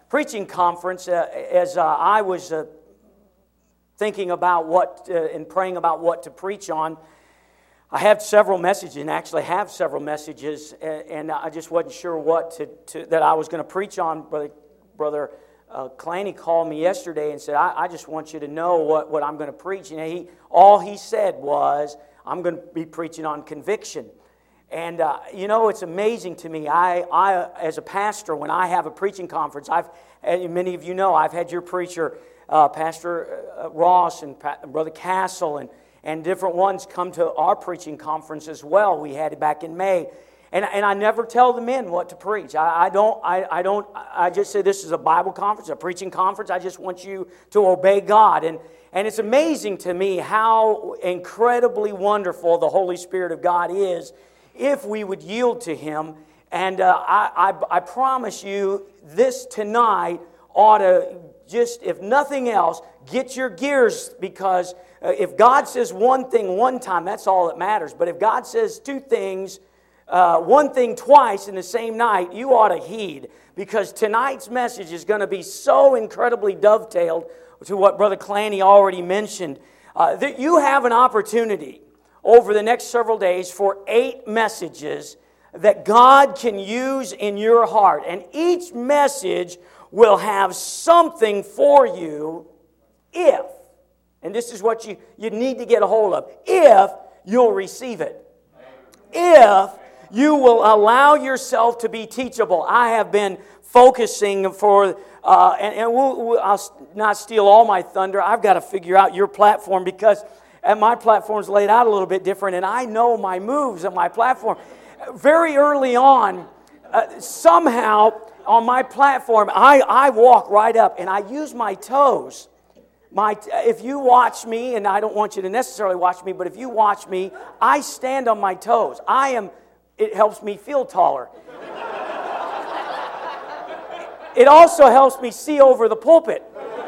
preaching conference, as I was thinking about what and praying about what to preach on, I have several messages, and actually have several messages, and I just wasn't sure what that I was going to preach on. Brother Clanny called me yesterday and said, I just want you to know what I'm going to preach. And all he said was, I'm going to be preaching on conviction. And, it's amazing to me. I as a pastor, when I have a preaching conference, many of you know, I've had your preacher, Pastor Ross and Brother Castle and different ones come to our preaching conference as well. We had it back in May. And I never tell the men what to preach. I just say this is a Bible conference, a preaching conference. I just want you to obey God. And it's amazing to me how incredibly wonderful the Holy Spirit of God is if we would yield to Him. And I promise you, this tonight ought to just, if nothing else, get your gears, because if God says one thing one time, that's all that matters. But if God says two things, one thing twice in the same night, you ought to heed, because tonight's message is going to be so incredibly dovetailed to what Brother Clanny already mentioned. That you have an opportunity over the next several days for 8 messages that God can use in your heart. And each message will have something for you if, and this is what you need to get a hold of, if you'll receive it. If you will allow yourself to be teachable. I have been focusing for, I'll not steal all my thunder. I've got to figure out your platform, because my platform's laid out a little bit different, and I know my moves on my platform. Very early on, somehow on my platform, I walk right up, and I use my toes. If you watch me, and I don't want you to necessarily watch me, but if you watch me, I stand on my toes. It helps me feel taller. It also helps me see over the pulpit.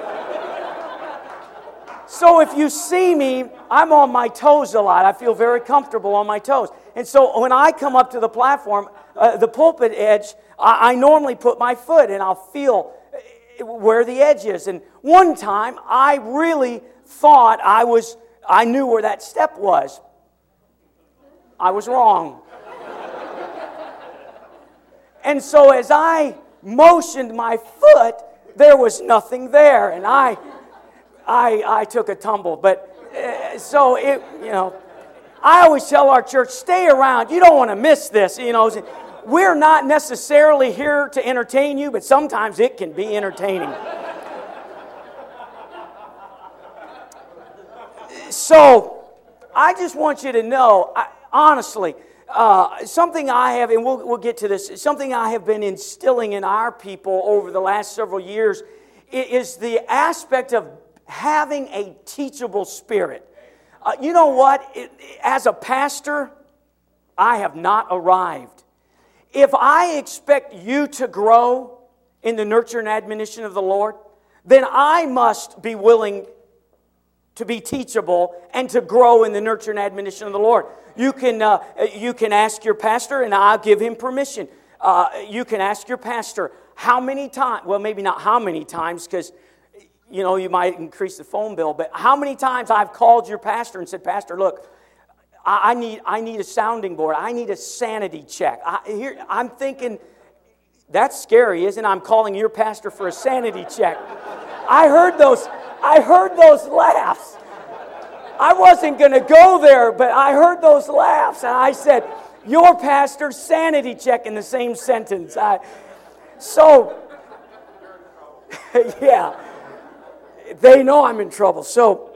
So if you see me, I'm on my toes a lot. I feel very comfortable on my toes. And so when I come up to the platform, the pulpit edge, I normally put my foot and I'll feel where the edge is. And one time, I really thought I knew where that step was. I was wrong. And so as I motioned my foot, there was nothing there. And I took a tumble. But I always tell our church, stay around. You don't want to miss this. We're not necessarily here to entertain you, but sometimes it can be entertaining. So I just want you to know, honestly, something I have, and we'll get to this, something I have been instilling in our people over the last several years is the aspect of having a teachable spirit. You know what? As a pastor, I have not arrived. If I expect you to grow in the nurture and admonition of the Lord, then I must be willing to be teachable and to grow in the nurture and admonition of the Lord. You can ask your pastor, and I'll give him permission. You can ask your pastor how many times, well, maybe not how many times, because you might increase the phone bill, but how many times I've called your pastor and said, Pastor, look, I need a sounding board. I need a sanity check. I'm thinking, that's scary, isn't it? I'm calling your pastor for a sanity check. I heard those laughs. I wasn't going to go there, but I heard those laughs, and I said, your pastor's sanity check in the same sentence. Yeah, they know I'm in trouble. So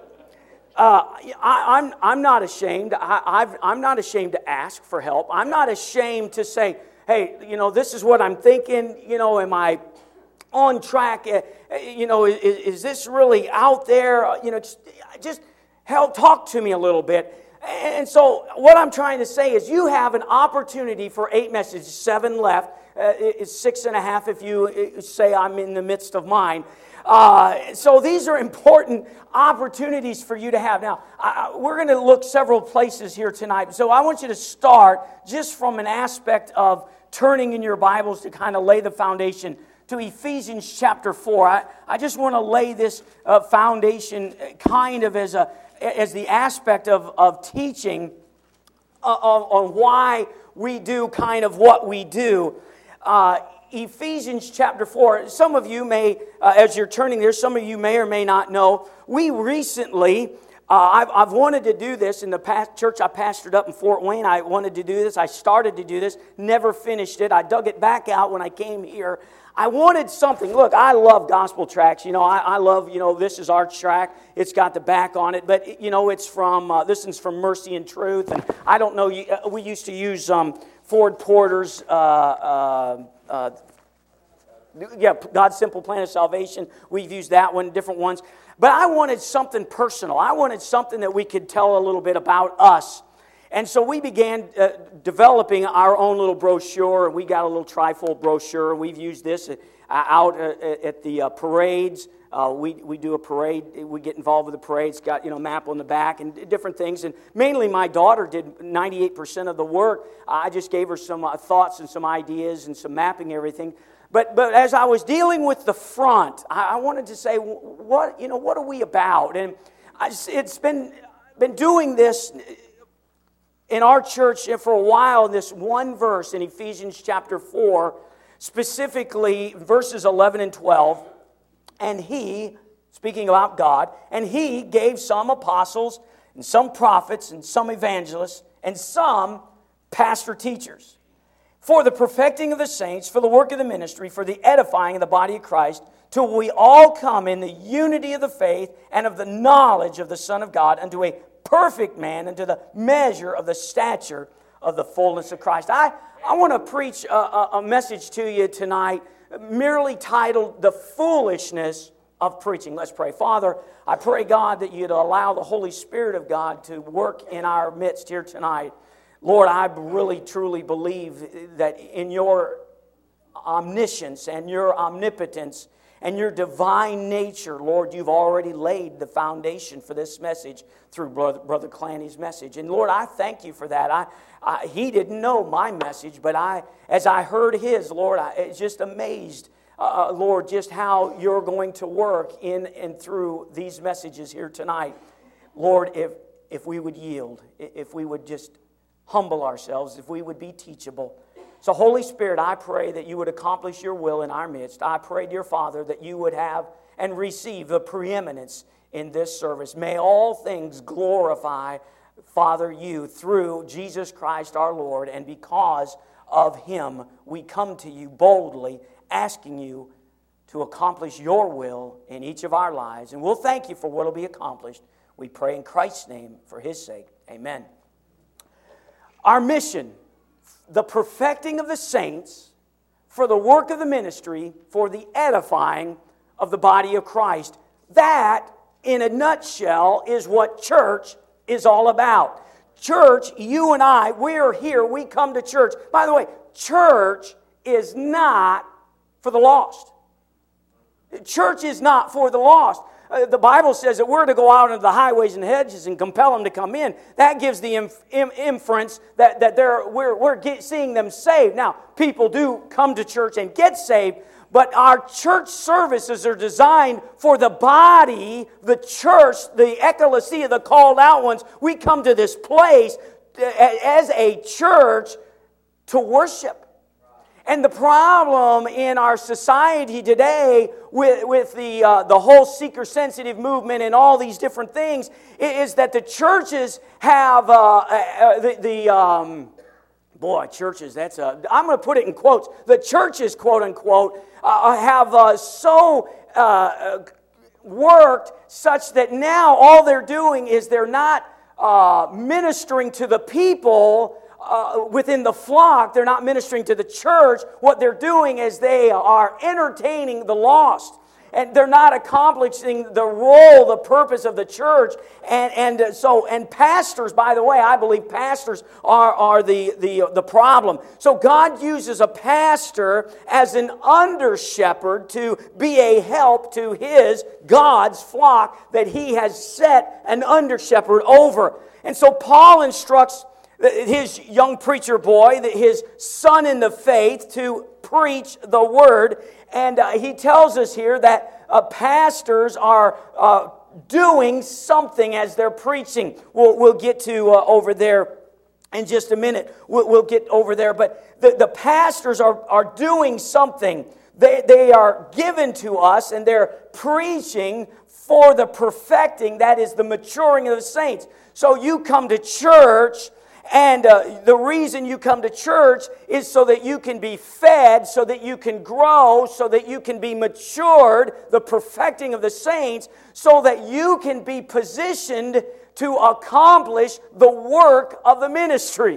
I'm not ashamed. I'm not ashamed to ask for help. I'm not ashamed to say, hey, this is what I'm thinking. Am I on track? Is this really out there? Just help talk to me a little bit. And so what I'm trying to say is you have an opportunity for 8 messages, 7 left. It's 6.5 if you say I'm in the midst of mine. So these are important opportunities for you to have. Now, we're going to look several places here tonight. So I want you to start just from an aspect of turning in your Bibles to kind of lay the foundation to Ephesians chapter 4. I just want to lay this foundation kind of as the aspect of teaching on why we do kind of what we do. Ephesians chapter 4, some of you may, as you're turning there, some of you may or may not know, we recently, I've wanted to do this in the past church I pastored up in Fort Wayne. I wanted to do this. I started to do this, never finished it. I dug it back out when I came here. I wanted something. Look, I love gospel tracts. I love, this is our tract. It's got the back on it. But, it's from, this is from Mercy and Truth. And I don't know, we used to use Ford Porter's, God's Simple Plan of Salvation. We've used that one, different ones. But I wanted something personal. I wanted something that we could tell a little bit about us. And so we began developing our own little brochure. We got a little trifold brochure. We've used this out at the parades. We do a parade. We get involved with the parade. It's got a map on the back and different things. And mainly my daughter did 98% of the work. I just gave her some thoughts and some ideas and some mapping everything. But as I was dealing with the front, I wanted to say, what are we about? And it's been doing this in our church for a while, this one verse in Ephesians chapter 4, specifically verses 11 and 12. And he, speaking about God, and he gave some apostles and some prophets and some evangelists and some pastor teachers for the perfecting of the saints, for the work of the ministry, for the edifying of the body of Christ, till we all come in the unity of the faith and of the knowledge of the Son of God, unto a perfect man, unto the measure of the stature of the fullness of Christ. I want to preach a message to you tonight, merely titled, The Foolishness of Preaching. Let's pray. Father, I pray, God, that you'd allow the Holy Spirit of God to work in our midst here tonight. Lord, I really, truly believe that in your omniscience and your omnipotence and your divine nature, Lord, you've already laid the foundation for this message through Brother Clanny's message. And Lord, I thank you for that. He didn't know my message, but as I heard his, Lord, I was just amazed, Lord, just how you're going to work in and through these messages here tonight. Lord, if we would yield, if we would just humble ourselves, if we would be teachable. So Holy Spirit, I pray that you would accomplish your will in our midst. I pray, dear Father, that you would have and receive the preeminence in this service. May all things glorify, Father, you through Jesus Christ our Lord, and because of him we come to you boldly, asking you to accomplish your will in each of our lives. And we'll thank you for what will be accomplished. We pray in Christ's name for his sake. Amen. Our mission, the perfecting of the saints, for the work of the ministry, for the edifying of the body of Christ. That, in a nutshell, is what church is all about. Church, you and I, we are here, we come to church. By the way, church is not for the lost. Church is not for the lost. The Bible says that we're to go out into the highways and hedges and compel them to come in. That gives the inference that we're seeing them saved. Now, people do come to church and get saved, but our church services are designed for the body, the church, the ecclesia, the called out ones. We come to this place as a church to worship. And the problem in our society today with the whole seeker-sensitive movement and all these different things is that the churches have churches, I'm going to put it in quotes. The churches, quote-unquote, have so worked such that now all they're doing is they're not ministering to the people within the flock. They're not ministering to the church. What they're doing is they are entertaining the lost. And they're not accomplishing the role, the purpose of the church. And pastors, by the way, I believe pastors are the problem. So God uses a pastor as an under-shepherd to be a help to God's flock that he has set an under-shepherd over. And so Paul instructs his young preacher boy, his son in the faith, to preach the word. And he tells us here that pastors are doing something as they're preaching. We'll get to over there in just a minute. We'll get over there. But the pastors are doing something. They are given to us, and they're preaching for the perfecting, that is the maturing of the saints. So you come to church, and the reason you come to church is so that you can be fed, so that you can grow, so that you can be matured, the perfecting of the saints, so that you can be positioned to accomplish the work of the ministry.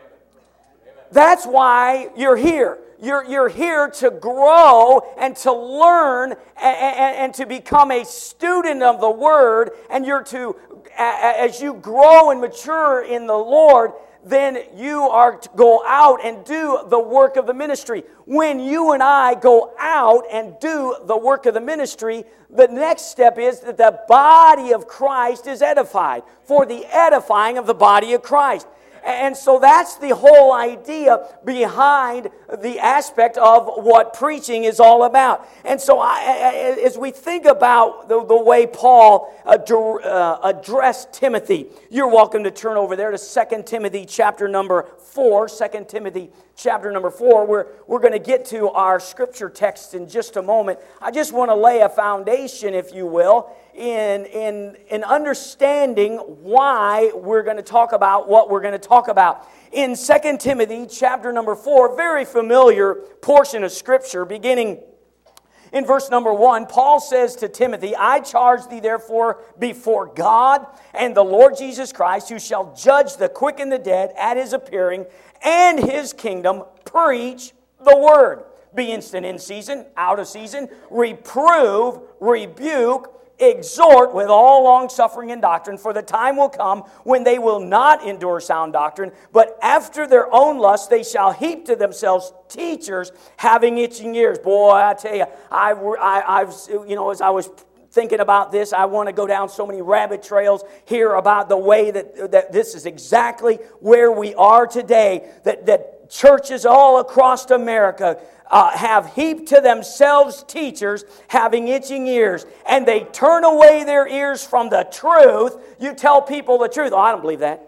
That's why you're here. You're here to grow and to learn and to become a student of the Word. And you're to, as you grow and mature in the Lord, then you are to go out and do the work of the ministry. When you and I go out and do the work of the ministry, the next step is that the body of Christ is edified, for the edifying of the body of Christ. And so that's the whole idea behind the aspect of what preaching is all about. And so as we think about the way Paul addressed Timothy, you're welcome to turn over there to 2 Timothy chapter number 4. 2 Timothy chapter number 4. We're going to get to our scripture text in just a moment. I just want to lay a foundation, if you will, in understanding why we're going to talk about what we're going to talk about. In 2 Timothy chapter number 4, very familiar portion of Scripture, beginning in verse number 1, Paul says to Timothy, I charge thee therefore before God and the Lord Jesus Christ, who shall judge the quick and the dead at His appearing and His kingdom, preach the word. Be instant in season, out of season, reprove, rebuke, exhort with all longsuffering and doctrine, for the time will come when they will not endure sound doctrine, but after their own lust they shall heap to themselves teachers having itching ears. Boy, I tell you, I've as I was thinking about this, I want to go down so many rabbit trails here about the way that this is exactly where we are today, that churches all across America have heaped to themselves teachers having itching ears, and they turn away their ears from the truth. You tell people the truth. Oh, I don't believe that.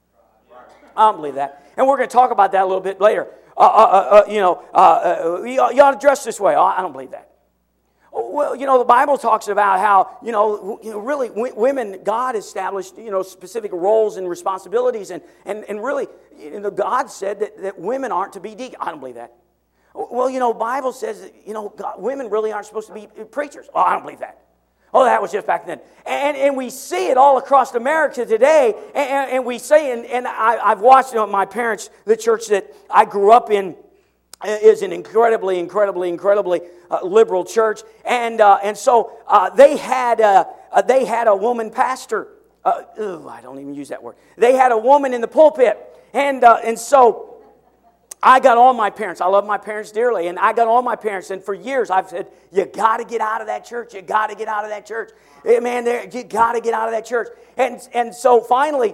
I don't believe that. And we're going to talk about that a little bit later. You ought to dress this way. Oh, I don't believe that. Well, the Bible talks about how, really women, God established, specific roles and responsibilities, and really, God said that women aren't to be deacons. I don't believe that. Well, Bible says that, women really aren't supposed to be preachers. Oh, I don't believe that. Oh, that was just back then. And we see it all across America today, and we say, and I've watched my parents, the church that I grew up in, is an incredibly liberal church, and so they had a woman pastor. I don't even use that word. They had a woman in the pulpit, and so I got on my parents. I love my parents dearly, and I got on my parents. And for years, I've said, "You got to get out of that church. You got to get out of that church, man. You got to get out of that church." And so finally,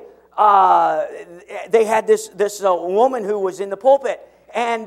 they had this woman who was in the pulpit, and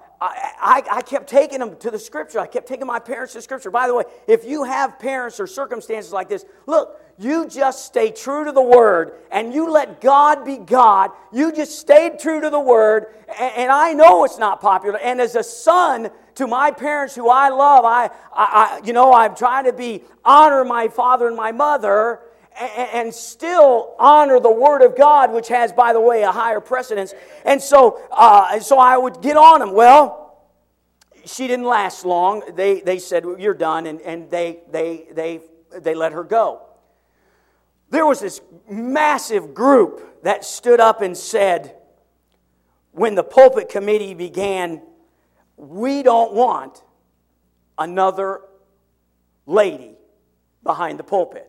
I kept taking them to the Scripture. I kept taking my parents to Scripture. By the way, if you have parents or circumstances like this, look, you just stay true to the Word, and you let God be God. You just stayed true to the Word, and I know it's not popular. And as a son to my parents who I love, I'm trying to honor my father and my mother, and still honor the Word of God, which has, by the way, a higher precedence. And so I would get on them. Well, she didn't last long. They said, well, "You're done," and they let her go. There was this massive group that stood up and said, when the pulpit committee began, "We don't want another lady behind the pulpit."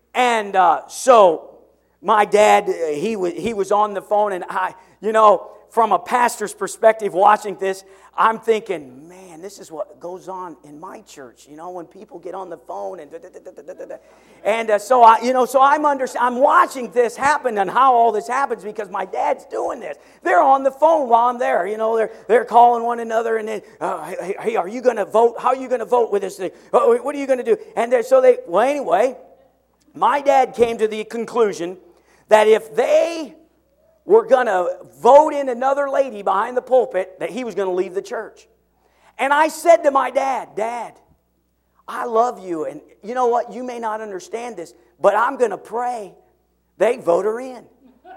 And so my dad, he was on the phone, and from a pastor's perspective watching this, I'm thinking, man, this is what goes on in my church. You know, when people get on the phone and so I'm watching this happen and how all this happens because my dad's doing this. They're on the phone while I'm there. You know, they're calling one another and then, hey, are you going to vote? How are you going to vote with this thing? What are you going to do? And anyway, my dad came to the conclusion that if they were going to vote in another lady behind the pulpit, that he was going to leave the church. And I said to my dad, Dad, I love you, and you know what? You may not understand this, but I'm going to pray they vote her in.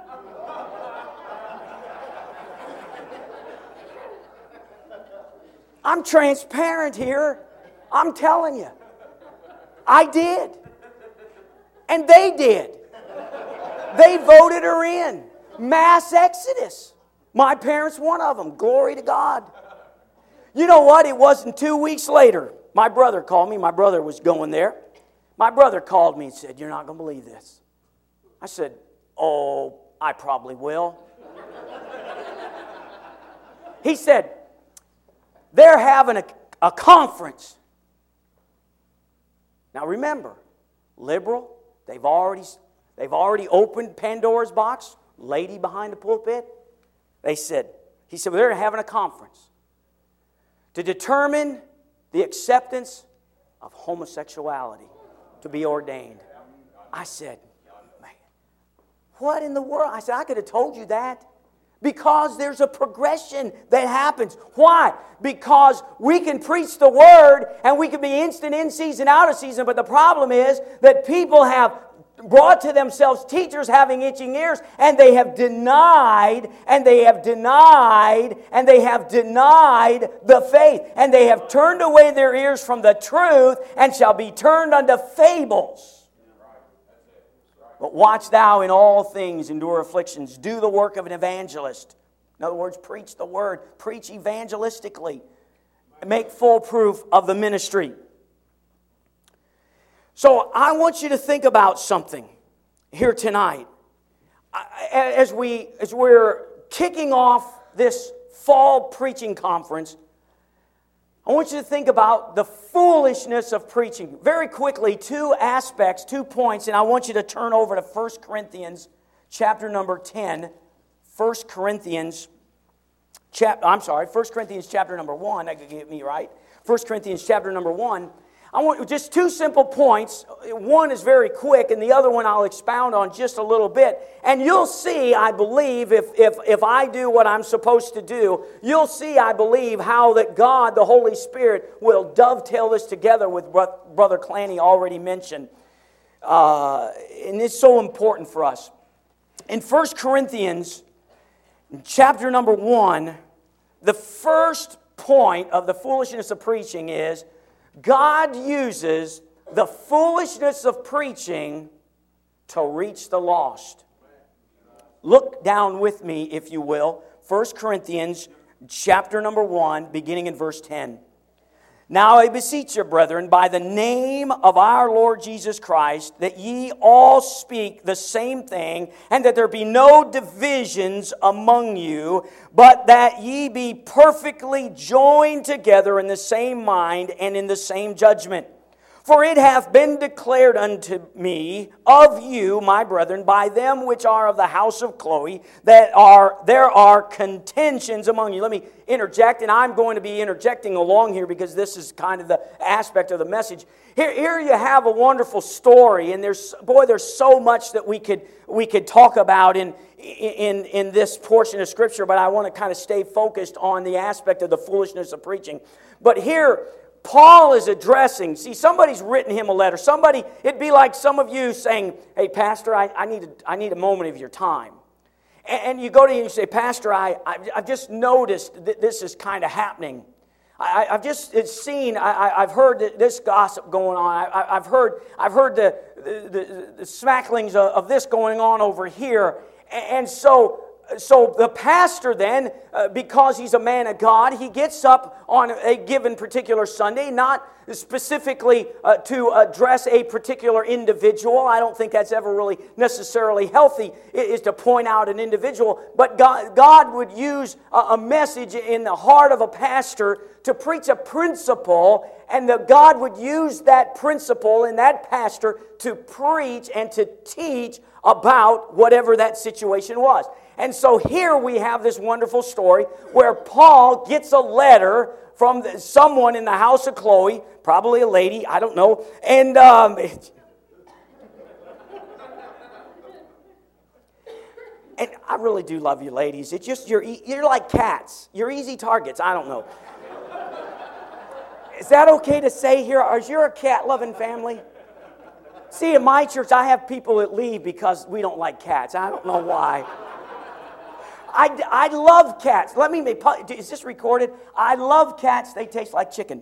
I'm transparent here. I'm telling you. I did. And they did. They voted her in. Mass exodus. My parents, one of them. Glory to God. You know what? It wasn't 2 weeks later. My brother called me. My brother was going there. My brother called me and said, "You're not going to believe this." I said, "Oh, I probably will." He said, "They're having a conference." Now remember, liberal, they've already opened Pandora's box. Lady behind the pulpit. He said, well, they're having a conference to determine the acceptance of homosexuality to be ordained. I said, man, what in the world? I said, I could have told you that. Because there's a progression that happens. Why? Because we can preach the Word and we can be instant in season, out of season, but the problem is that people have brought to themselves teachers having itching ears, and they have denied, and they have denied, and they have denied the faith, and they have turned away their ears from the truth, and shall be turned unto fables. But watch thou in all things endure afflictions. Do the work of an evangelist. In other words, preach the Word. Preach evangelistically. Make full proof of the ministry. So I want you to think about something here tonight. As we're kicking off this fall preaching conference, I want you to think about the foolishness of preaching. Very quickly, 2 aspects, 2 points, and I want you to turn over to 1 Corinthians chapter number 10. 1 Corinthians chapter number 1. That could get me right. 1 Corinthians chapter number 1. I want just 2 simple points. One is very quick, and the other one I'll expound on just a little bit. And you'll see, I believe, if I do what I'm supposed to do, you'll see, I believe, how that God, the Holy Spirit, will dovetail this together with what Brother Clanny already mentioned. And it's so important for us. In 1 Corinthians chapter number 1, the first point of the foolishness of preaching is God uses the foolishness of preaching to reach the lost. Look down with me, if you will. 1 Corinthians chapter number 1, beginning in verse 10. Now I beseech you, brethren, by the name of our Lord Jesus Christ, that ye all speak the same thing, and that there be no divisions among you, but that ye be perfectly joined together in the same mind and in the same judgment. For it hath been declared unto me of you, my brethren, by them which are of the house of Chloe, that there are contentions among you. Let me interject, and I'm going to be interjecting along here because this is kind of the aspect of the message. Here you have a wonderful story, and there's so much that we could talk about in this portion of Scripture, but I want to kind of stay focused on the aspect of the foolishness of preaching. But here, Paul is addressing, somebody's written him a letter. It'd be like some of you saying, "Hey, Pastor, I need a moment of your time." And you go to him and you say, "Pastor, I've just noticed that this is kind of happening. I've heard this gossip going on. I've heard the smacklings of this going on over here. And so So the pastor then, because he's a man of God, he gets up on a given particular Sunday, not specifically to address a particular individual. I don't think that's ever really necessarily healthy, is to point out an individual. But God would use a message in the heart of a pastor to preach a principle, and God would use that principle in that pastor to preach and to teach about whatever that situation was. And so here we have this wonderful story where Paul gets a letter from someone in the house of Chloe, probably a lady, I don't know, and and I really do love you ladies. It's just, you're like cats. You're easy targets. I don't know. Is that okay to say here? Is you a cat-loving family? See, in my church, I have people that leave because we don't like cats. I don't know why. I love cats. Is this recorded? I love cats. They taste like chicken.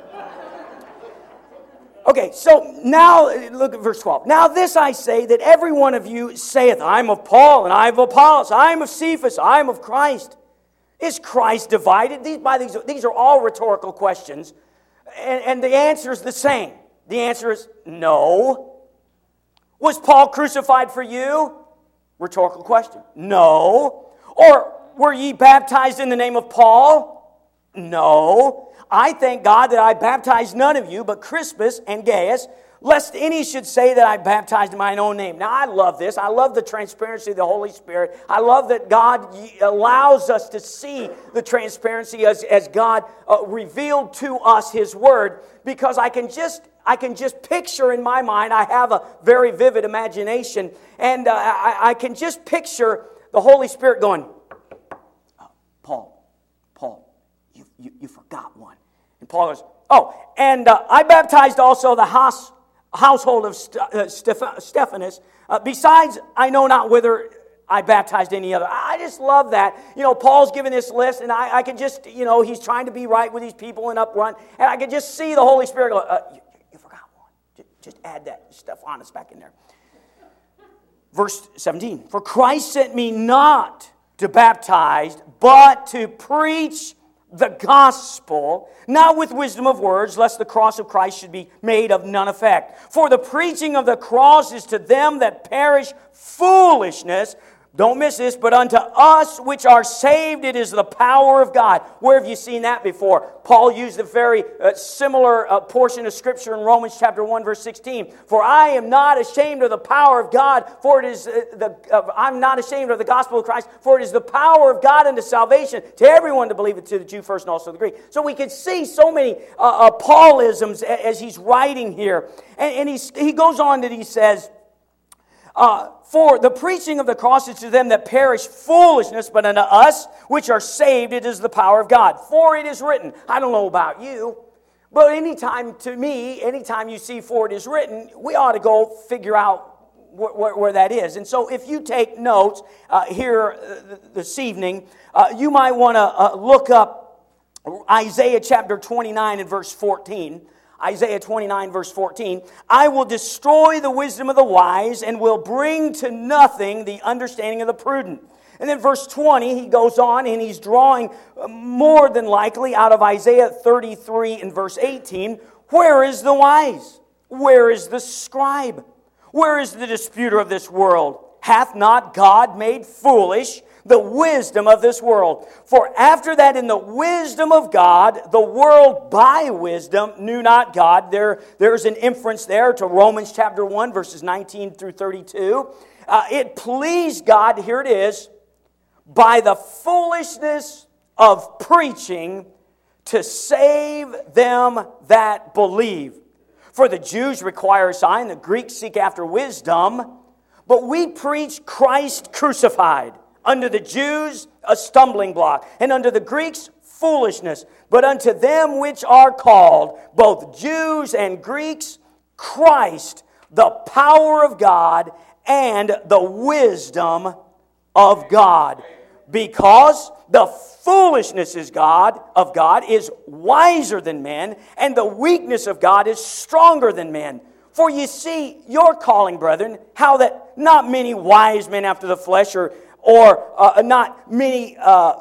Okay, so now look at verse 12. Now this I say, that every one of you saith, I am of Paul, and I am of Apollos, I am of Cephas, I am of Christ. Is Christ divided? These are all rhetorical questions. And the answer is the same. The answer is no. Was Paul crucified for you? Rhetorical question. No. Or were ye baptized in the name of Paul? No. I thank God that I baptized none of you, but Crispus and Gaius, lest any should say that I baptized in mine own name. Now, I love this. I love the transparency of the Holy Spirit. I love that God allows us to see the transparency as God revealed to us His Word, because I can just picture in my mind, I have a very vivid imagination, and I can just picture the Holy Spirit going, Paul, you forgot one. And Paul goes, and I baptized also the household of Stephanus. Besides, I know not whether I baptized any other. I just love that. Paul's giving this list, and I can just, he's trying to be right with these people and upfront, and I can just see the Holy Spirit go, you forgot one. Just add that Stephanus back in there. Verse 17, for Christ sent me not to baptize, but to preach the gospel, not with wisdom of words, lest the cross of Christ should be made of none effect. For the preaching of the cross is to them that perish foolishness. Don't miss this, but unto us which are saved it is the power of God. Where have you seen that before? Paul used a very similar portion of Scripture in Romans chapter 1, verse 16. For I am not ashamed of the power of God, for it is I'm not ashamed of the gospel of Christ, for it is the power of God unto salvation to everyone to believe it, to the Jew first and also the Greek. So we can see so many Paulisms as he's writing here. And he goes on that he says, for the preaching of the cross is to them that perish foolishness, but unto us which are saved it is the power of God. For it is written. I don't know about you, but anytime you see for it is written, we ought to go figure out where that is. And so if you take notes here this evening, you might want to look up Isaiah chapter 29 and verse 14. Isaiah 29, verse 14, I will destroy the wisdom of the wise and will bring to nothing the understanding of the prudent. And then verse 20, he goes on and he's drawing more than likely out of Isaiah 33 and verse 18, where is the wise? Where is the scribe? Where is the disputer of this world? Hath not God made foolish the wisdom of this world? For after that, in the wisdom of God, the world by wisdom knew not God. There's an inference there to Romans chapter 1, verses 19 through 32. It pleased God, here it is, by the foolishness of preaching to save them that believe. For the Jews require a sign, the Greeks seek after wisdom, but we preach Christ crucified. Unto the Jews, a stumbling block, and unto the Greeks, foolishness. But unto them which are called, both Jews and Greeks, Christ, the power of God and the wisdom of God. Because the foolishness of God is wiser than men, and the weakness of God is stronger than men. For you see your calling, brethren, how that not many wise men after the flesh, or or not many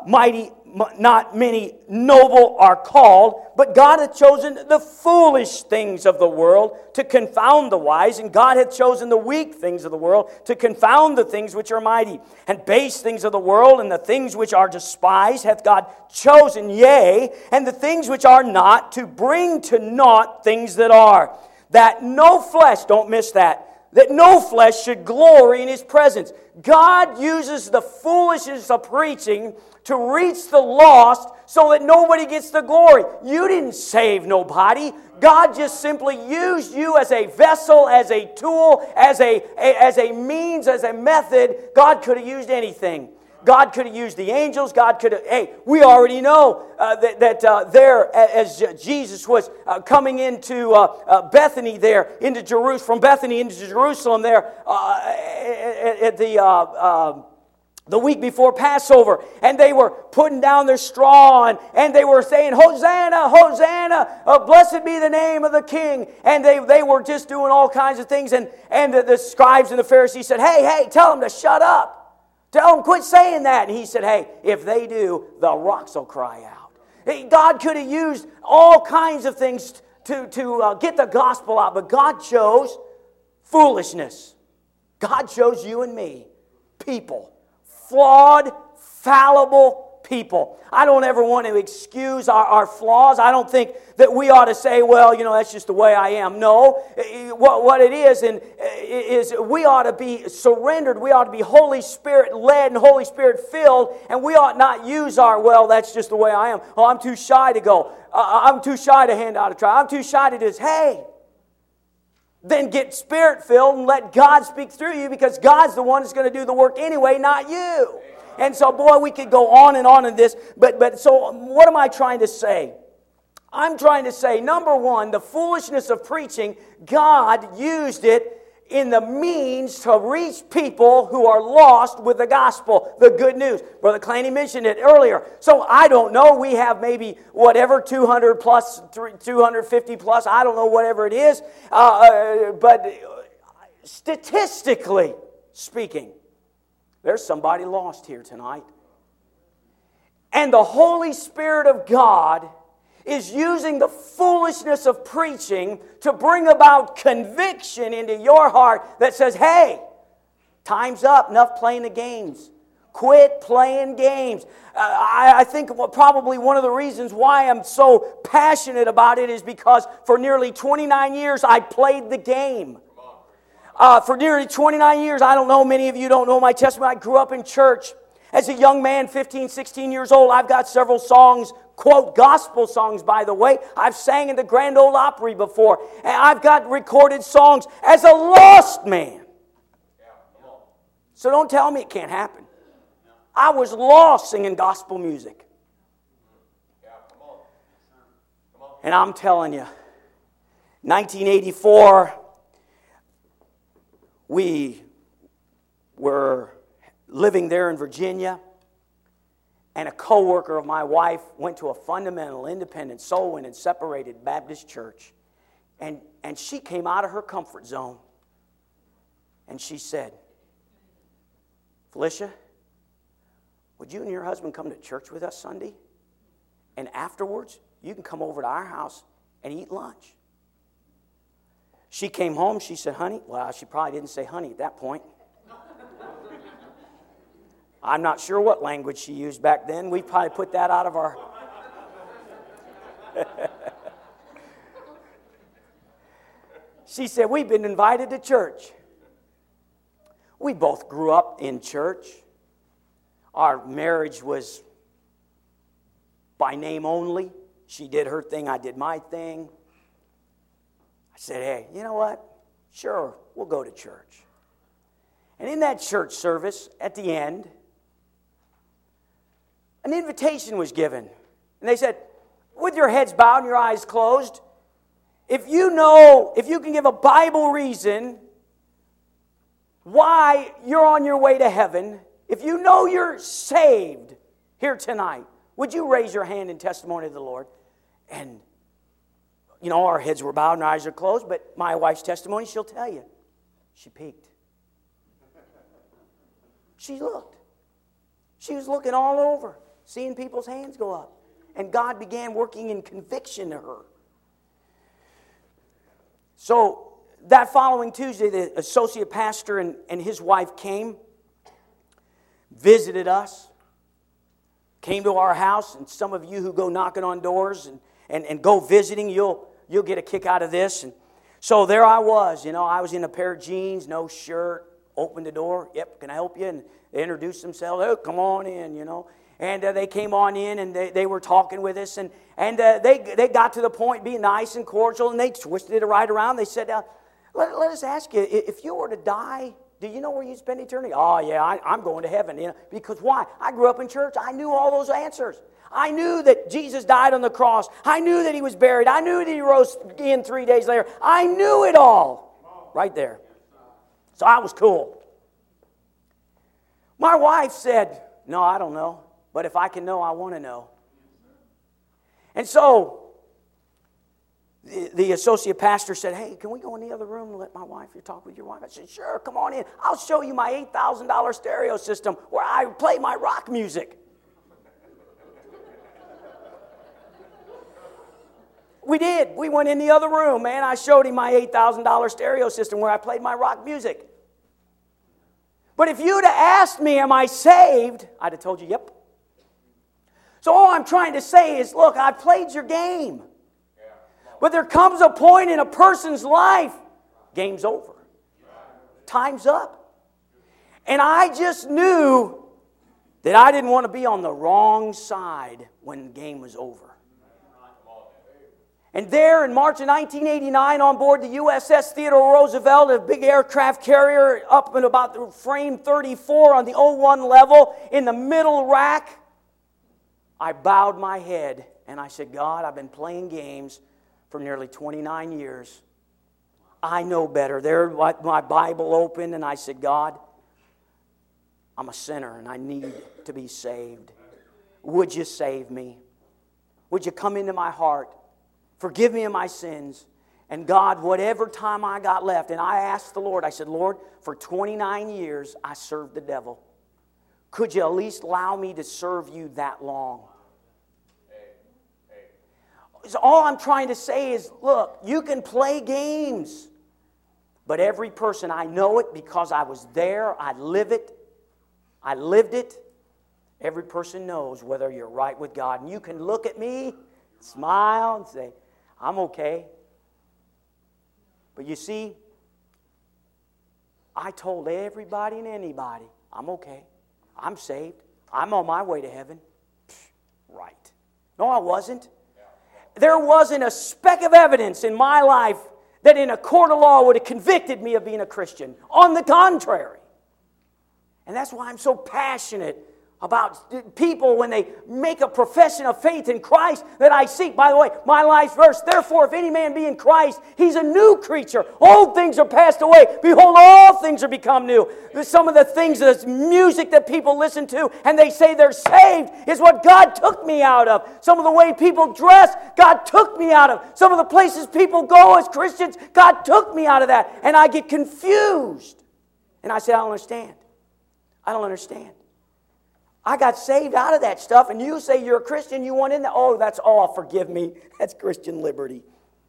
not many noble are called, but God hath chosen the foolish things of the world to confound the wise, and God hath chosen the weak things of the world to confound the things which are mighty. And base things of the world and the things which are despised hath God chosen, yea, and the things which are not, to bring to naught things that are, that no flesh, don't miss that no flesh should glory in His presence. God uses the foolishness of preaching to reach the lost so that nobody gets the glory. You didn't save nobody. God just simply used you as a vessel, as a tool, as a means, as a method. God could have used anything. God could have used the angels. God could have, we already know that there, as Jesus was coming into Bethany there, into Jerusalem, from Bethany into Jerusalem there, at the week before Passover, and they were putting down their straw, and they were saying, Hosanna, Hosanna, blessed be the name of the King. And they were just doing all kinds of things, and the scribes and the Pharisees said, hey, tell them to shut up. Tell them, quit saying that. And he said, hey, if they do, the rocks will cry out. God could have used all kinds of things to get the gospel out, but God chose foolishness. God chose you and me, people, flawed, fallible people. I don't ever want to excuse our flaws. I don't think that we ought to say, well, that's just the way I am. No, what it is we ought to be surrendered. We ought to be Holy Spirit led and Holy Spirit filled, and we ought not use that's just the way I am. Oh, I'm too shy to go. I'm too shy to hand out a try. I'm too shy to do this. Hey, then get Spirit filled and let God speak through you, because God's the one that's going to do the work anyway, not you. And so, boy, we could go on in this. But so what am I trying to say? I'm trying to say, number one, the foolishness of preaching, God used it in the means to reach people who are lost with the gospel, the good news. Brother Clancy mentioned it earlier. So I don't know. We have maybe 200 plus, 250 plus. I don't know, whatever it is. But statistically speaking, there's somebody lost here tonight. And the Holy Spirit of God is using the foolishness of preaching to bring about conviction into your heart that says, hey, time's up, enough playing the games. Quit playing games. I think probably one of the reasons why I'm so passionate about it is because for nearly 29 years I played the game. For nearly 29 years, I don't know, many of you don't know my testimony. I grew up in church. As a young man, 15, 16 years old, I've got several songs, quote, gospel songs, by the way. I've sang in the Grand Ole Opry before. And I've got recorded songs as a lost man. So don't tell me it can't happen. I was lost singing gospel music. And I'm telling you, 1984, we were living there in Virginia, and a co-worker of my wife went to a fundamental, independent, soul-winning, separated Baptist church. And she came out of her comfort zone. And she said, Felicia, would you and your husband come to church with us Sunday? And afterwards, you can come over to our house and eat lunch. She came home, she said, honey, well, she probably didn't say honey at that point. I'm not sure what language she used back then. We probably put that out of our... She said, we've been invited to church. We both grew up in church. Our marriage was by name only. She did her thing, I did my thing. I said, hey, you know what? Sure, we'll go to church. And in that church service, at the end, an invitation was given. And they said, with your heads bowed and your eyes closed, if you can give a Bible reason why you're on your way to heaven, if you know you're saved here tonight, would you raise your hand in testimony to the Lord? And our heads were bowed and our eyes are closed, but my wife's testimony, she'll tell you. She peeked. She looked. She was looking all over, seeing people's hands go up. And God began working in conviction to her. So that following Tuesday, the associate pastor and his wife came, visited us, came to our house. And some of you who go knocking on doors and go visiting, you'll get a kick out of this. And so there I was, I was in a pair of jeans, no shirt, opened the door. Yep, can I help you? And they introduced themselves. Oh, come on in, And they came on in and they were talking with us. And they got to the point being nice and cordial, and they twisted it right around. They said, let us ask you, if you were to die, do you know where you'd spend eternity? Oh, yeah, I'm going to heaven. Because why? I grew up in church. I knew all those answers. I knew that Jesus died on the cross. I knew that He was buried. I knew that He rose again 3 days later. I knew it all right there. So I was cool. My wife said, no, I don't know. But if I can know, I want to know. And so the associate pastor said, hey, can we go in the other room and let my wife talk with your wife? I said, sure, come on in. I'll show you my $8,000 stereo system where I play my rock music. We did. We went in the other room, man. I showed him my $8,000 stereo system where I played my rock music. But if you'd have asked me, am I saved? I'd have told you, yep. So all I'm trying to say is, look, I played your game. But there comes a point in a person's life, game's over. Time's up. And I just knew that I didn't want to be on the wrong side when the game was over. And there in March of 1989 on board the USS Theodore Roosevelt, a big aircraft carrier up in about the frame 34 on the 01 level in the middle rack, I bowed my head and I said, God, I've been playing games for nearly 29 years. I know better. There, my Bible opened, and I said, God, I'm a sinner, and I need to be saved. Would you save me? Would you come into my heart? Forgive me of my sins. And God, whatever time I got left, and I asked the Lord, I said, Lord, for 29 years, I served the devil. Could you at least allow me to serve you that long? So all I'm trying to say is, look, you can play games. But every person, I know it because I was there. I live it. I lived it. Every person knows whether you're right with God. And you can look at me, smile, and say, I'm okay. But you see, I told everybody and anybody, I'm okay. I'm saved. I'm on my way to heaven. Right. No, I wasn't. There wasn't a speck of evidence in my life that in a court of law would have convicted me of being a Christian. On the contrary. And that's why I'm so passionate about people when they make a profession of faith in Christ that I seek. By the way, my life's verse, therefore, if any man be in Christ, he's a new creature. Old things are passed away. Behold, all things are become new. Some of the things, the music that people listen to and they say they're saved is what God took me out of. Some of the way people dress, God took me out of. Some of the places people go as Christians, God took me out of that. And I get confused. And I say, I don't understand. I don't understand. I got saved out of that stuff, and you say you're a Christian, you want in there. Oh, that's all, forgive me. That's Christian liberty.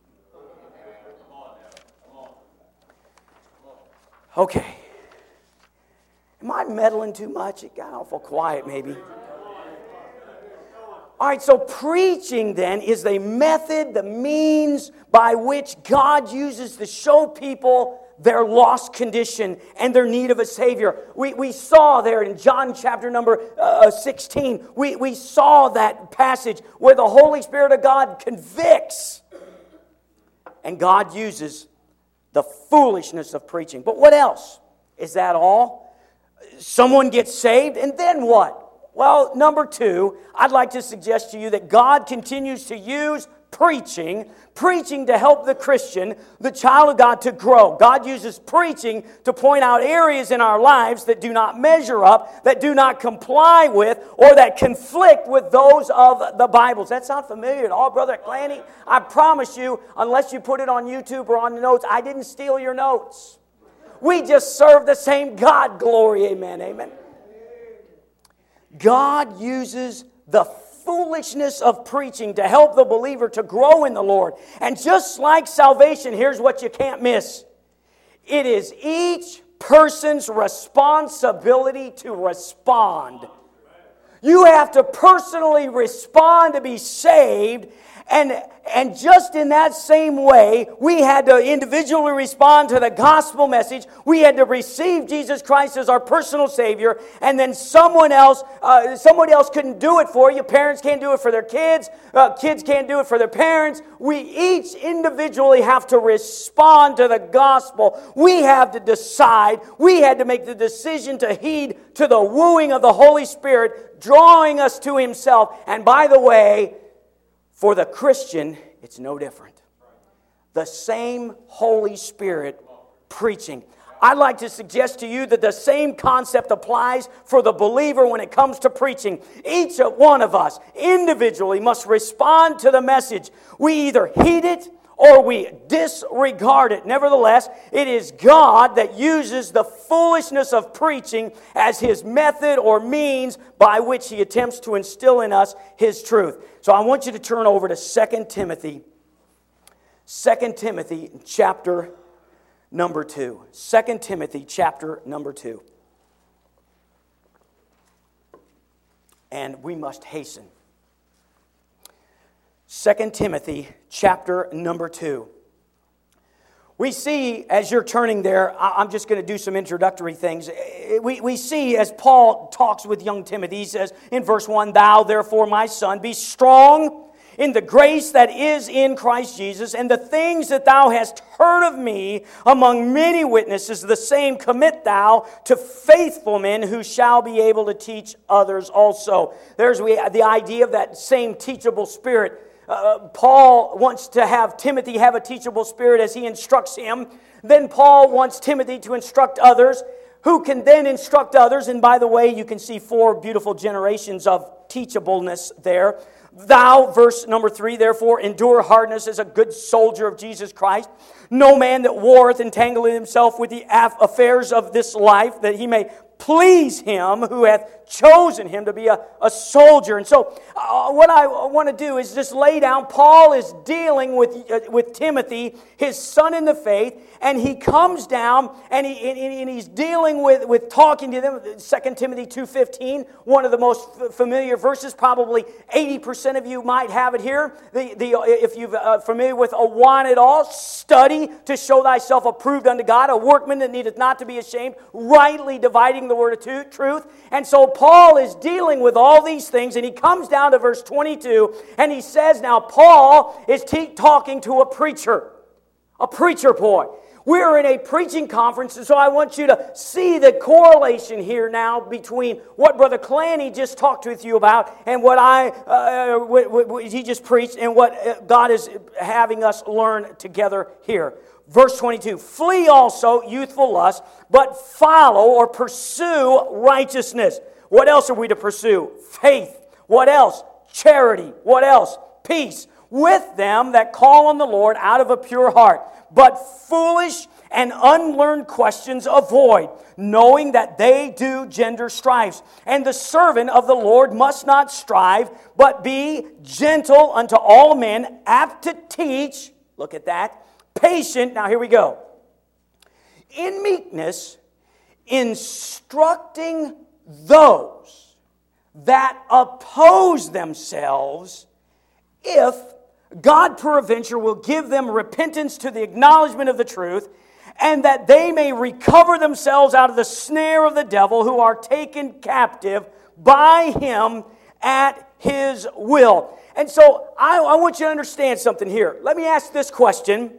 Okay. Am I meddling too much? It got awful quiet, maybe. All right, so preaching then is the method, the means by which God uses to show people their lost condition and their need of a Savior. We saw there in John chapter number 16, we saw that passage where the Holy Spirit of God convicts. And God uses the foolishness of preaching. But what else? Is that all? Someone gets saved, and then what? Well, number two, I'd like to suggest to you that God continues to use preaching to help the Christian, the child of God, to grow. God uses preaching to point out areas in our lives that do not measure up, that do not comply with, or that conflict with those of the Bible. Does that sound familiar at all, Brother Clanny? I promise you, unless you put it on YouTube or on the notes, I didn't steal your notes. We just serve the same God. Glory, amen, amen. God uses the foolishness of preaching to help the believer to grow in the Lord. And just like salvation, here's what you can't miss. It is each person's responsibility to respond. You have to personally respond to be saved. And just in that same way, we had to individually respond to the gospel message. We had to receive Jesus Christ as our personal Savior. And then somebody else couldn't do it for you. Parents can't do it for their kids. Kids can't do it for their parents. We each individually have to respond to the gospel. We have to decide. We had to make the decision to heed to the wooing of the Holy Spirit, drawing us to Himself. And by the way, for the Christian, it's no different. The same Holy Spirit preaching. I'd like to suggest to you that the same concept applies for the believer when it comes to preaching. Each one of us individually must respond to the message. We either heed it or we disregard it. Nevertheless, it is God that uses the foolishness of preaching as His method or means by which He attempts to instill in us His truth. So I want you to turn over to 2 Timothy. 2 Timothy chapter number 2. 2 Timothy chapter number 2. And we must hasten. 2 Timothy chapter number 2. We see, as you're turning there, I'm just going to do some introductory things. We see as Paul talks with young Timothy, he says in verse 1, "Thou therefore, my son, be strong in the grace that is in Christ Jesus, and the things that thou hast heard of me among many witnesses, the same commit thou to faithful men who shall be able to teach others also." There's the idea of that same teachable spirit. Paul wants to have Timothy have a teachable spirit as he instructs him. Then Paul wants Timothy to instruct others, who can then instruct others. And by the way, you can see 4 beautiful generations of teachableness there. "Thou," verse number 3, "therefore endure hardness as a good soldier of Jesus Christ. No man that warreth entangleth himself with the affairs of this life, that he may please Him who hath chosen him to be a soldier." And so what I want to do is just lay down. Paul is dealing with Timothy, his son in the faith, and he comes down and he's dealing with talking to them. 2 Timothy 2:15, one of the most familiar verses. Probably 80% of you might have it here. If you're familiar with "a want it all," study to show thyself approved unto God, a workman that needeth not to be ashamed, rightly dividing the word of truth. And so Paul is dealing with all these things, and he comes down to verse 22, and he says, now Paul is talking to a preacher boy. We're in a preaching conference, and so I want you to see the correlation here now between what Brother Clanny just talked with you about and what he just preached and what God is having us learn together here. Verse 22, "Flee also youthful lust, but follow or pursue righteousness." What else are we to pursue? Faith. What else? Charity. What else? Peace. With them that call on the Lord out of a pure heart. But foolish and unlearned questions avoid, knowing that they do gender strifes. And the servant of the Lord must not strive, but be gentle unto all men, apt to teach. Look at that. Patient. Now here we go. In meekness, instructing those that oppose themselves, if God peradventure will give them repentance to the acknowledgement of the truth, and that they may recover themselves out of the snare of the devil, who are taken captive by him at his will. And so I want you to understand something here. Let me ask this question.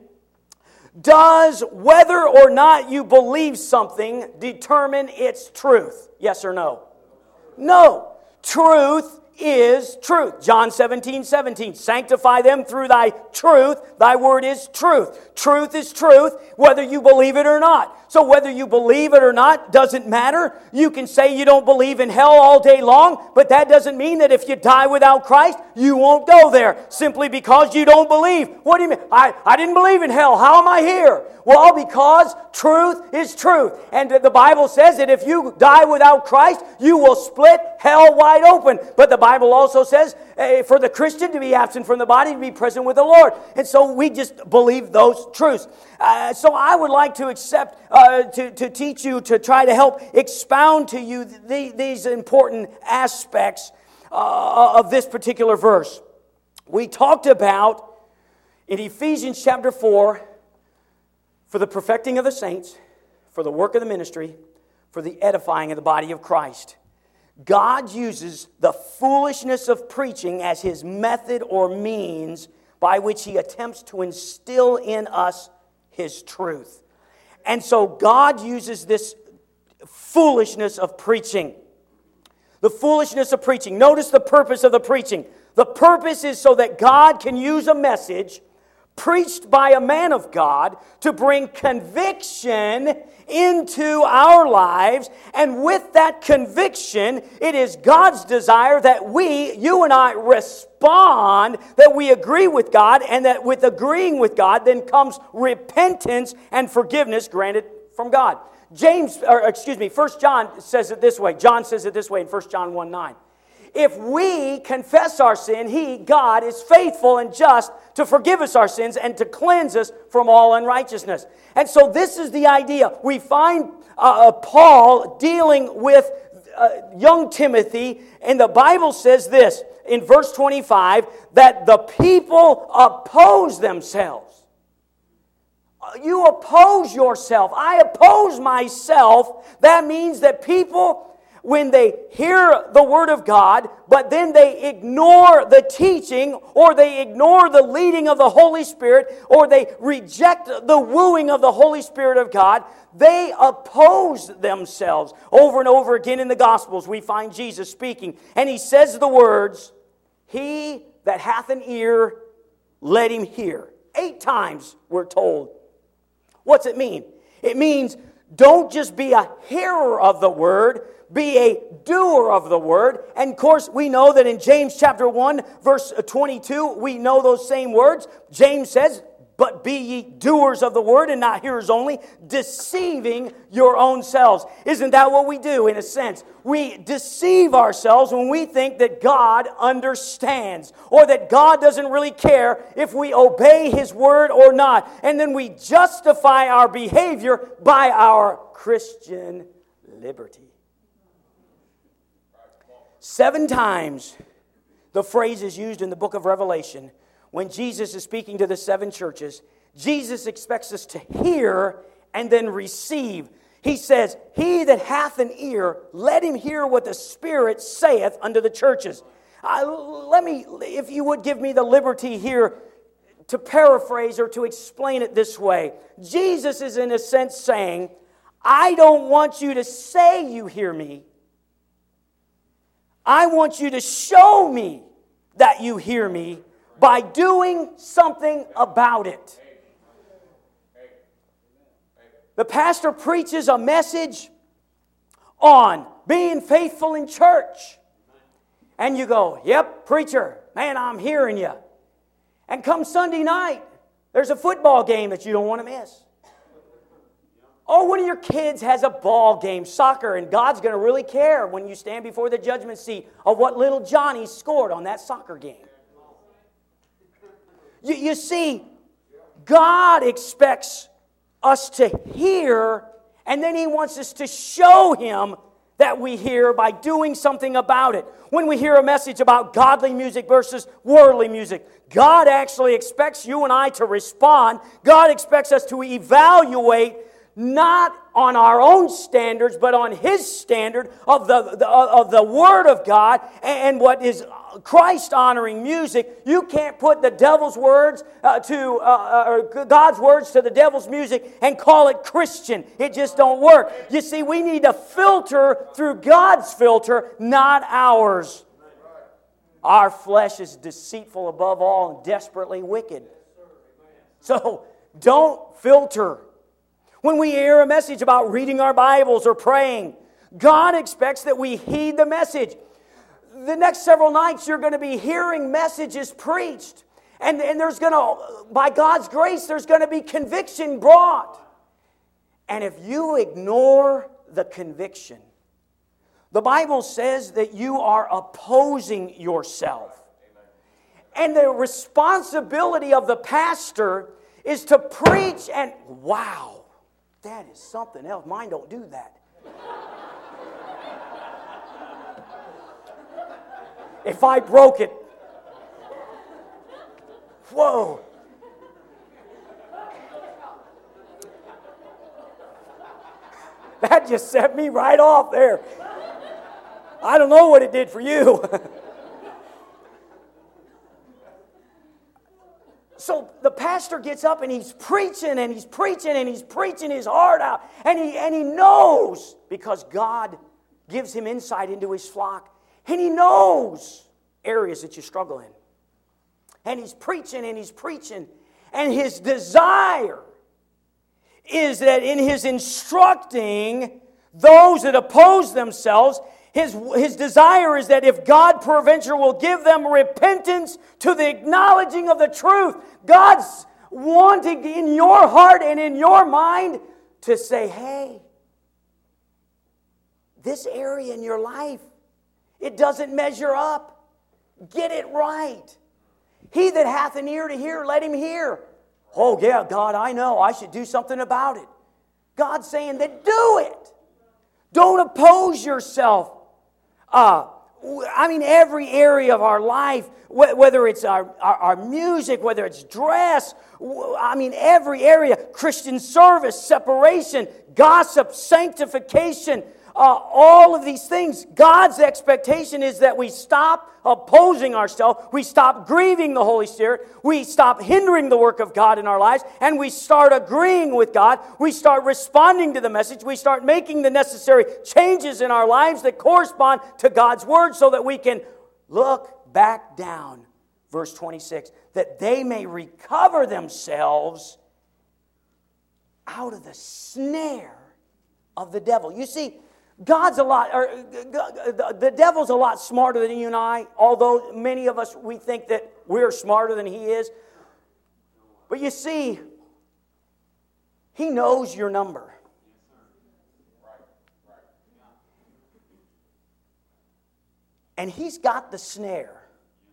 Does whether or not you believe something determine its truth? Yes or no? No. Truth is truth. John 17:17. "Sanctify them through thy truth. Thy word is truth." Truth is truth, whether you believe it or not. So whether you believe it or not doesn't matter. You can say you don't believe in hell all day long, but that doesn't mean that if you die without Christ, you won't go there simply because you don't believe. What do you mean? I didn't believe in hell. How am I here? Well, because truth is truth. And the Bible says that if you die without Christ, you will split hell wide open. But the Bible also says for the Christian to be absent from the body, to be present with the Lord. And so we just believe those truths. So I would like to to teach you, to try to help expound to you these important aspects of this particular verse. We talked about in Ephesians chapter 4, for the perfecting of the saints, for the work of the ministry, for the edifying of the body of Christ. God uses the foolishness of preaching as His method or means by which He attempts to instill in us His truth. And so God uses this foolishness of preaching. The foolishness of preaching. Notice the purpose of the preaching. The purpose is so that God can use a message preached by a man of God to bring conviction into our lives. And with that conviction, it is God's desire that you and I, respond, that we agree with God, and that with agreeing with God then comes repentance and forgiveness granted from God. 1 John says it this way. John says it this way in 1 John 1:9. If we confess our sin, God, is faithful and just to forgive us our sins and to cleanse us from all unrighteousness. And so this is the idea. We find Paul dealing with young Timothy, and the Bible says this in verse 25, that the people oppose themselves. You oppose yourself. I oppose myself. That means that people, when they hear the Word of God, but then they ignore the teaching, or they ignore the leading of the Holy Spirit, or they reject the wooing of the Holy Spirit of God, they oppose themselves. Over and over again in the Gospels, we find Jesus speaking, and He says the words, "He that hath an ear, let him hear." 8 times we're told. What's it mean? It means don't just be a hearer of the Word, be a doer of the Word. And of course, we know that in James chapter 1, verse 22, we know those same words. James says, "But be ye doers of the Word and not hearers only, deceiving your own selves." Isn't that what we do in a sense? We deceive ourselves when we think that God understands, or that God doesn't really care if we obey His Word or not. And then we justify our behavior by our Christian liberty. 7 times the phrase is used in the book of Revelation when Jesus is speaking to the 7 churches. Jesus expects us to hear and then receive. He says, "He that hath an ear, let him hear what the Spirit saith unto the churches." If you would give me the liberty here to paraphrase or to explain it this way. Jesus is in a sense saying, I don't want you to say you hear me. I want you to show me that you hear me by doing something about it. The pastor preaches a message on being faithful in church. And you go, "Yep, preacher, man, I'm hearing you." And come Sunday night, there's a football game that you don't want to miss. Or one of your kids has a ball game, soccer, and God's going to really care when you stand before the judgment seat of what little Johnny scored on that soccer game. You see, God expects us to hear, and then He wants us to show Him that we hear by doing something about it. When we hear a message about godly music versus worldly music, God actually expects you and I to respond. God expects us to evaluate not on our own standards, but on His standard of the Word of God and what is Christ-honoring music. You can't put the devil's words or God's words to the devil's music and call it Christian. It just don't work. You see, we need to filter through God's filter, not ours. Our flesh is deceitful above all and desperately wicked. So don't filter. When we hear a message about reading our Bibles or praying, God expects that we heed the message. The next several nights you're going to be hearing messages preached. And there's going to, by God's grace, there's going to be conviction brought. And if you ignore the conviction, The Bible says that you are opposing yourself. And the responsibility of the pastor is to preach and, wow, that is something else. Mine don't do that. If I broke it, whoa. That just set me right off there. I don't know what it did for you. So the pastor gets up and he's preaching and he's preaching and he's preaching his heart out. And he knows, because God gives him insight into his flock. And he knows areas that you struggle in. And he's preaching and he's preaching. And his desire is that in his instructing those that oppose themselves, his desire is that if God peradventure will give them repentance to the acknowledging of the truth, God's wanting in your heart and in your mind to say, hey, this area in your life, it doesn't measure up. Get it right. He that hath an ear to hear, let him hear. Oh yeah, God, I know. I should do something about it. God's saying that do it. Don't oppose yourself. Every area of our life, whether it's our music, whether it's dress, every area, Christian service, separation, gossip, sanctification, all of these things, God's expectation is that we stop opposing ourselves, we stop grieving the Holy Spirit, we stop hindering the work of God in our lives, and we start agreeing with God, we start responding to the message, we start making the necessary changes in our lives that correspond to God's Word so that we can look back down, verse 26, that they may recover themselves out of the snare of the devil. You see, the devil's a lot smarter than you and I, although many of us, we think that we're smarter than he is. But you see, he knows your number. And he's got the snare.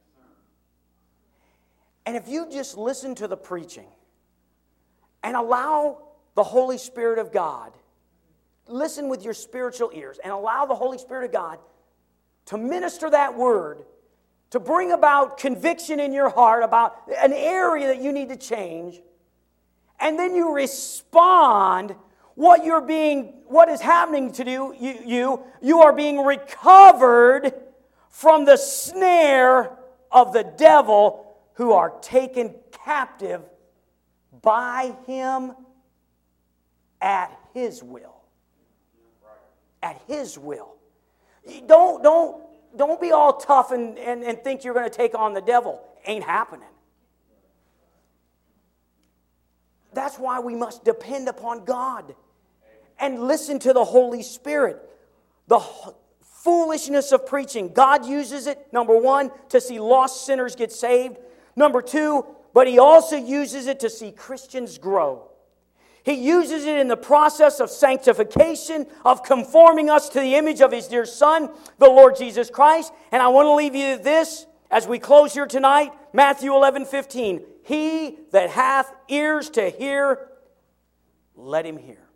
And if you just listen to the preaching and allow the Holy Spirit of God, listen with your spiritual ears and allow the Holy Spirit of God to minister that word, to bring about conviction in your heart about an area that you need to change, and then you respond, what is happening to you are being recovered from the snare of the devil, who are taken captive by him at his will. At his will. Don't be all tough and think you're going to take on the devil. Ain't happening. That's why we must depend upon God and listen to the Holy Spirit. The foolishness of preaching. God uses it, number one, to see lost sinners get saved. Number two, but He also uses it to see Christians grow. He uses it in the process of sanctification, of conforming us to the image of His dear Son, the Lord Jesus Christ. And I want to leave you this as we close here tonight, Matthew 11:15. He that hath ears to hear, let him hear.